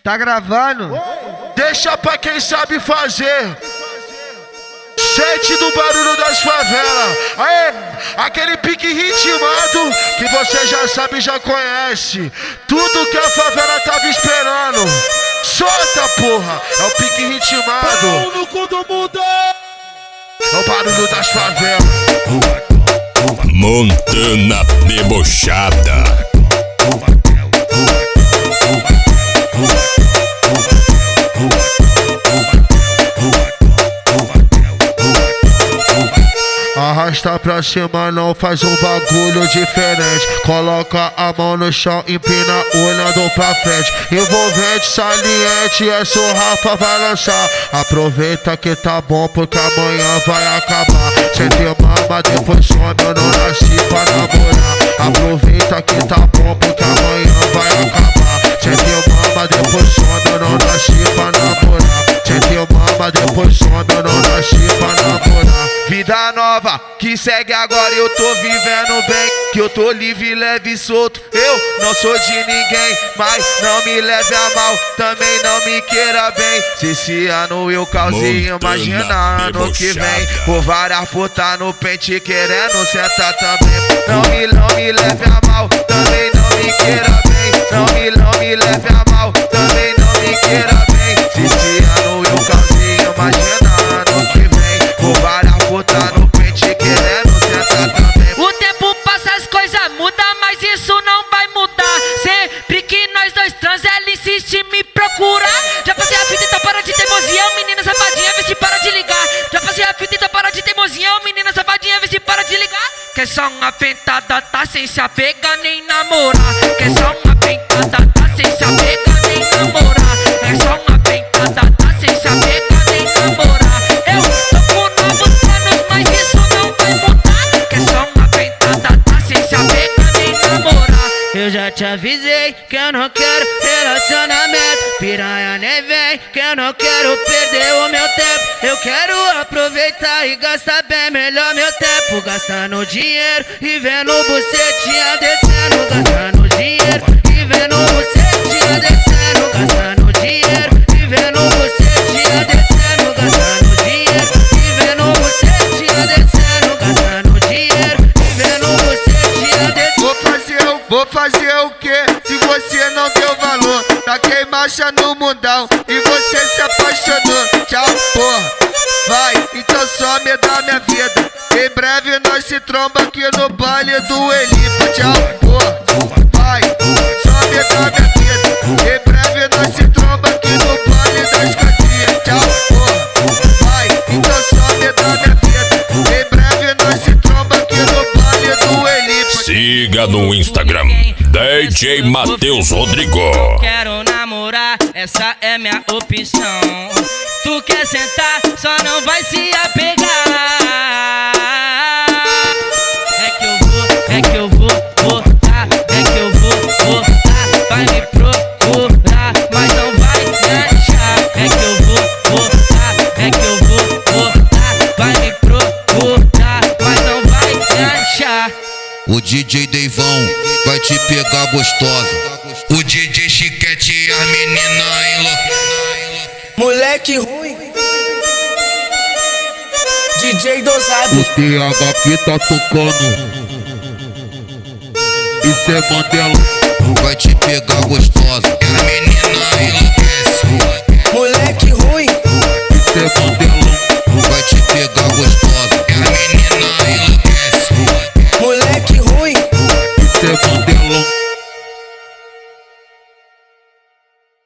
Tá gravando? Deixa pra quem sabe fazer. Sente do barulho das favelas. Aê, aquele pique ritmado que você já sabe, já conhece. Tudo que a favela tava esperando. Solta, porra! É o pique ritmado. No cu do mundo. É o barulho das favelas. Montana debochada. Arrasta pra cima, não faz um bagulho diferente. Coloca a mão no chão, empina olhando pra frente. Envolvente, saliente, essa o Rafa vai lançar. Aproveita que tá bom porque amanhã vai acabar. Cê tem mama, depois some, eu não nasci pra namorar. Aproveita que tá bom porque amanhã vai acabar. Cê tem mama, depois some, eu não nasci pra namorar. Cê tem mama, depois some, eu não nasci pra namorar. Vida nova que segue agora, eu tô vivendo bem. Que eu tô livre, leve e solto. Eu não sou de ninguém, mas não me leve a mal. Também não me queira bem. Se esse ano eu causei, imagina ano que vem. Por várias putas no pente querendo sentar também. Não me leve a mal, também não me queira bem. Não me leve a mal, também não me queira bem. Se esse ano eu causei, imagina ano que vem. Por várias putas no pente querendo sentar também. O tempo passa, as coisas mudam, mas isso não vai mudar. Sempre que nós dois trans, ela insiste em me procurar. Já passei a fita, então para de teimosia, menina safadinha, vê se para de ligar. Já passei a fita, então para de teimosia, menina safadinha, vê se para de ligar. Quer só uma pentada, tá sem se apegar nem namorar. Quer só uma pentada, tá sem se apegar nem namorar. É só uma pentada, tá sem se apegar nem namorar. Eu tô com novos planos, mas isso não vai mudar. Quer só uma pentada, tá sem se apegar nem namorar. Eu já te avisei que eu não quero relacionamento. Piranha nem vem, que eu não quero perder o meu tempo. Eu quero aproveitar e gastar bem melhor meu tempo. Gastando dinheiro e vendo bucetinha descendo. Gastando dinheiro e vendo bucetinha descendo. Gastando dinheiro e vendo bucetinha descendo. Gastando dinheiro e vendo bucetinha descendo. Gastando dinheiro e vendo bucetinha descendo. Vou fazer o quê? Se você não deu valor, taquei marcha no mundão e você se apaixonou. Tchau, porra. Vai, então some da minha vida. Em breve nós se tromba aqui no baile do Elipa. Tchau, porra. Vai, some da minha vida. Em breve nós se tromba aqui no baile das casinhas. Tchau, porra. Vai, então some da minha vida. Em breve nós se tromba aqui no baile do Elipa. Siga no Instagram, DJ Matheus Rodrigo. Quero namorar, essa é minha opção. Tu quer sentar, só não vai se apegar. É que eu vou voltar. É que eu vou voltar. Vai me procurar, mas não vai me achar. É que eu vou voltar. É que eu vou voltar. Vai me procurar, mas não vai me achar. O DJ Deivão vai te pegar gostosa. O DJ Chiquete e as meninas enlouquecem. Moleque ruim. DJ dosado. O TH que tá tocando. Isso é Mandela. Vai te pegar gostosa. As meninas enlouquecem. Moleque ruim. Isso é Mandela. Vai te pegar gostosa. As meninas enlouquecem. Moleque ruim. Isso é Mandela.